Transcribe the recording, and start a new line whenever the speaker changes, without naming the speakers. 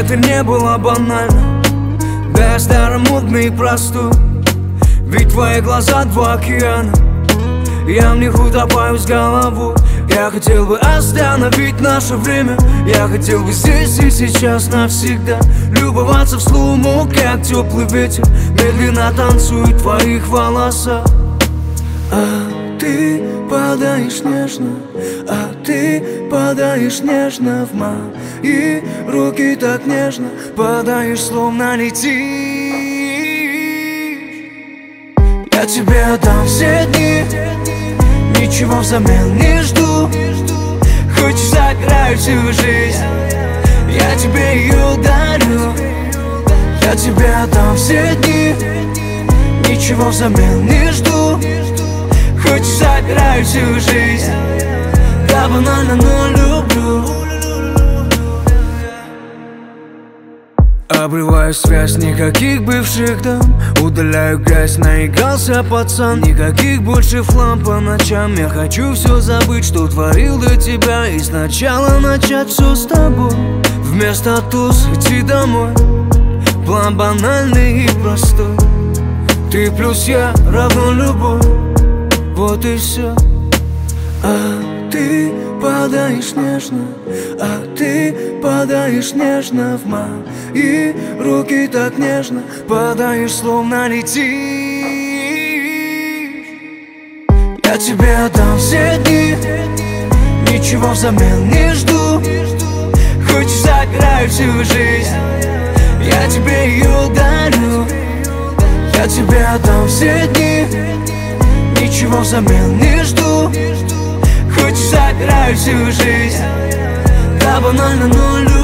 это не было банально. Да, я старомодный и простой, ведь твои глаза два океана. Я в них утопаю с головой. Я хотел бы остановить наше время. Я хотел бы здесь и сейчас навсегда любоваться в слоумо, как теплый ветер медленно танцует в твоих волосах. А ты падаешь нежно, а ты падаешь нежно в мои руки, так нежно падаешь, словно летишь. Я тебе отдам все дни, ничего взамен не жду. Хочешь, сыграю всю жизнь, я тебе ее дарю. Я тебе отдам все дни, ничего взамен не жду. Хочешь, сыграю всю жизнь, да банально, но люблю. Обрываю связь, никаких бывших дам. Удаляю грязь, наигрался пацан. Никаких больше флам по ночам. Я хочу все забыть, что творил до тебя, и сначала начать все с тобой. Вместо туз идти домой. План банальный и простой. Ты плюс я равно любовь. Вот и все. А ты падаешь нежно, а ты падаешь нежно в мои руки, так нежно падаешь, словно летишь. Я тебе отдам все дни, ничего взамен не жду. Хочешь, сыграю всю жизнь, я тебе ее дарю. Я тебе отдам все дни, ничего взамен не жду. Хочешь, сыграю всю жизнь, да банально, но люблю.